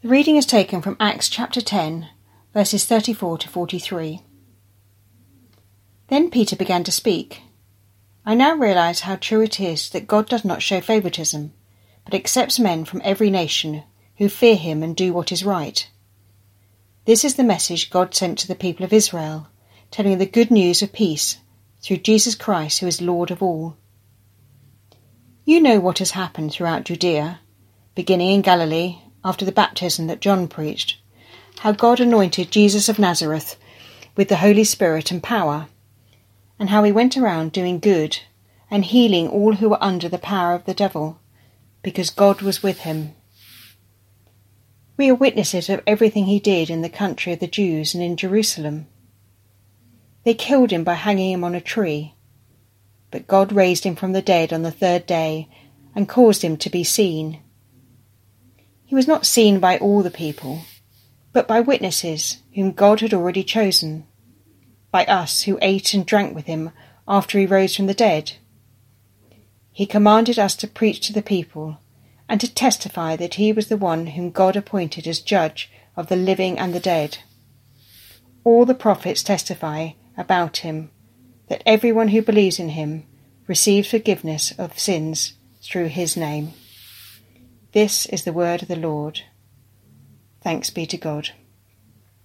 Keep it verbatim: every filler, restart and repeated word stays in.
The reading is taken from Acts chapter ten, verses thirty-four to forty-three. Then Peter began to speak. I now realize how true it is that God does not show favoritism, but accepts men from every nation who fear him and do what is right. This is the message God sent to the people of Israel, telling the good news of peace through Jesus Christ, who is Lord of all. You know what has happened throughout Judea, beginning in Galilee after the baptism that John preached, how God anointed Jesus of Nazareth with the Holy Spirit and power, and how he went around doing good and healing all who were under the power of the devil, because God was with him. We are witnesses of everything he did in the country of the Jews and in Jerusalem. They killed him by hanging him on a tree, but God raised him from the dead on the third day and caused him to be seen. He was not seen by all the people, but by witnesses whom God had already chosen, by us who ate and drank with him after he rose from the dead. He commanded us to preach to the people and to testify that he was the one whom God appointed as judge of the living and the dead. All the prophets testify about him, that everyone who believes in him receives forgiveness of sins through his name. This is the word of the Lord. Thanks be to God.